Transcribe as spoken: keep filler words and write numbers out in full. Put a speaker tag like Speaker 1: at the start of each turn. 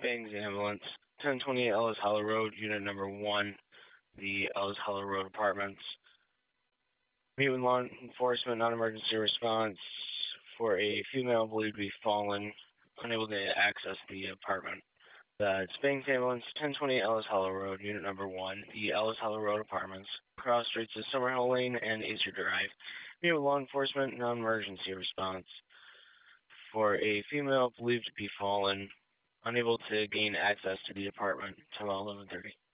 Speaker 1: Bangs Ambulance, ten twenty Ellis Hollow Road, Unit Number one, the Ellis Hollow Road Apartments. Meet with law enforcement, non-emergency response for a female believed to be fallen, unable to access the apartment. The Bangs Ambulance, ten twenty Ellis Hollow Road, Unit Number one, the Ellis Hollow Road Apartments, cross streets of Summerhill Lane and Easter Drive. Meet with law enforcement, non-emergency response for a female believed to be fallen, unable to gain access to the apartment until eleven thirty.